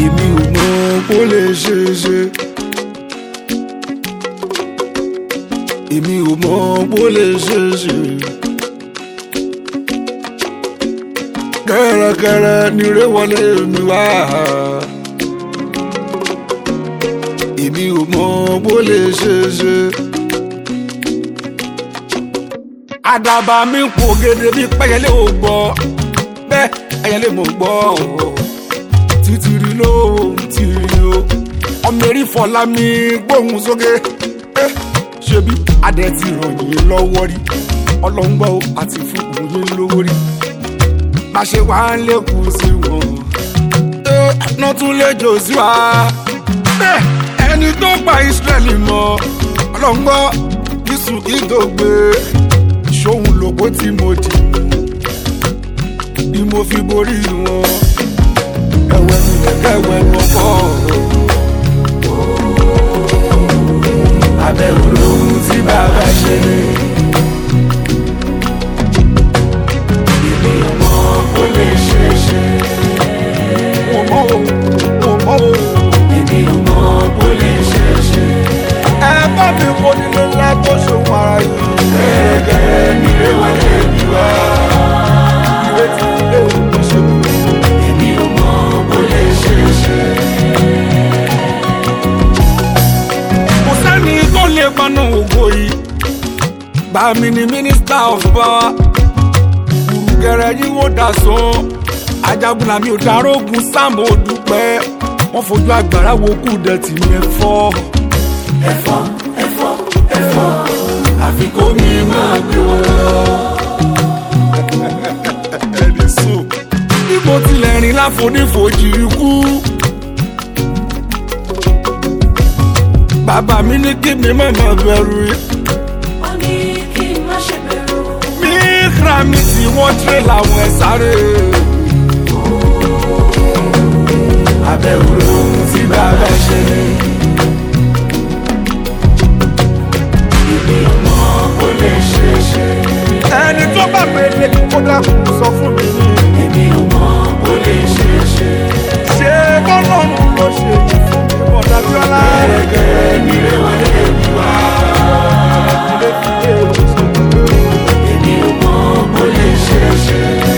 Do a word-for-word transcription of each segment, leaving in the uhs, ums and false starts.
èmi ò mọ̀ kó lè ṣe é ṣe. èmi ò mọ̀ kó lè ṣe é ṣe. kẹ́rẹ́kẹ́rẹ́ ni ré wọlé mi wá. èmi ò mọ̀ kó lè ṣe é ṣe. àdàbà mi ń pò gèdè bí pẹ́yẹlé ò gbọ́ bẹ́ẹ̀ ẹyẹlé mo gbọ́ títìrì ló tìrì o ọmọ erí fọlá mi gbóhùn sókè ṣebí adẹ ti ràn yín lọ́wọ́ rí ọlọ́ngbọ́ àti fún yín lówó rí bá ṣe wá ń lékun sí wọn ẹ̀ẹ́dná tún lè jò sí wa ẹni tó gba Ísírẹ́lì mọ́ ọlọ́ngbọ́ yíṣù kí tó gbé ṣóhun lòpó tí mo dì mú bí mo fi borí wọn ẹwẹ mi ẹwẹ wọn kọ abẹ́rù lóhun tí bàbá ṣe èmi ò mọ̀ kó lè ṣe é ṣe. mo mọ̀ o mo mọ̀ o èmi ò mọ̀ kó lè ṣe é ṣe. ẹ bá mi kó nílé ńlá tó ṣòwò ara yìí. gẹ́gẹ́ ní ìrẹ̀wọ̀lẹ̀ mi wá. ìrètí ilé òkú ṣe wù. èmi ò mọ̀ kó lè ṣe é ṣe. kò sẹ́ni tó lè paná ògo yìí. bá mi ní mínísítà of power. gẹ̀rẹ́ yìí wò dà sán. ajagunla mi ò darógun sáàmù òdùpẹ́. wọ́n fojú agbára wo kú dẹ̀tì mi ẹ̀fọ́. ẹ̀fọ́ ẹ̀fọ́ ẹ̀fọ́ àfi kó mi máa gbé wọn lọ. ẹni sùn. bí mo tilẹ̀ rìn láfonífojì ikú. bàbá mi ní kí mi má má bẹ̀rù. ó ní kí n má ṣe bẹ̀rù. mi kra mi tí wọ́n tẹ́ làwọn ẹ̀ sáré. abẹ́rù lóhun tí bàbá ṣe. èmi ò mọ̀ kó lè ṣe é ṣe. ẹni tó bá pèlè kó dákun sọ fún mi ní. èmi ò mọ̀ kó lè ṣe é ṣe. ṣé bọ́lọ́run ló ṣe yìí fún mi bọ̀dá Bíọ́lá. gẹ́gẹ́ ní ìrẹ̀wọ̀lẹ̀ mi wá. èmi ò mọ̀ kó lè ṣe é ṣe.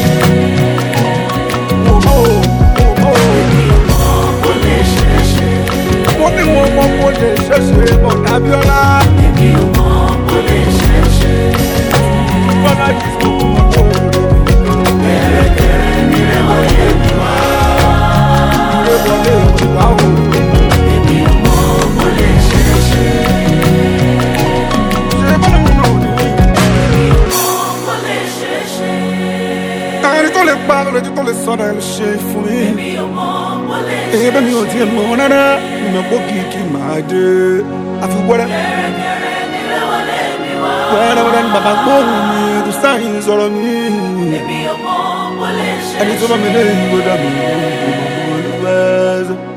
mo mọ̀ o mo mọ̀ o èmi ò mọ̀ kó lè ṣe é ṣe. mo ní mo mọ̀ kó lè ṣe é ṣe bọ̀dá Bíọ́lá. èmi ò mọ̀ kó lè ṣe é ṣe. bọ́lá ti sọ fún mi kó lè. gẹ́gẹ́ ní ìrẹ̀wọ̀lẹ̀ mi wá. ìrẹ̀wọ̀lẹ̀ mi wá o. èmi ò mọ̀ kó lè ṣe é ṣe. ṣé bọ́lá mi náà ò ní. èmi ò mọ̀ kó lè ṣe é ṣe. ẹni tó lè pa lójú tó lè sọ̀rọ̀ ẹ̀ ló ṣe fún mi. èmi ò mọ̀ kó lè ṣe é ṣe. èyí bẹ́ẹ̀ mi ò tiẹ̀ mọ̀ rárá ìmọ̀ pọ̀ kìkì máa dé àfi wẹ́rẹ́. kẹ́rẹ́kẹ́rẹ́ ní ìrẹ̀wọ̀lẹ̀ mi wá. wẹ́rẹ́ wẹ́rẹ́ ni bàbá gbóhùn mi tó sáyìn sọ̀rọ̀ mi. èmi ò mọ̀ kó lè ṣe é ṣe. ẹni tó bá mi lé ìgbódà mi ò mọ̀ olúwẹ́sẹ̀.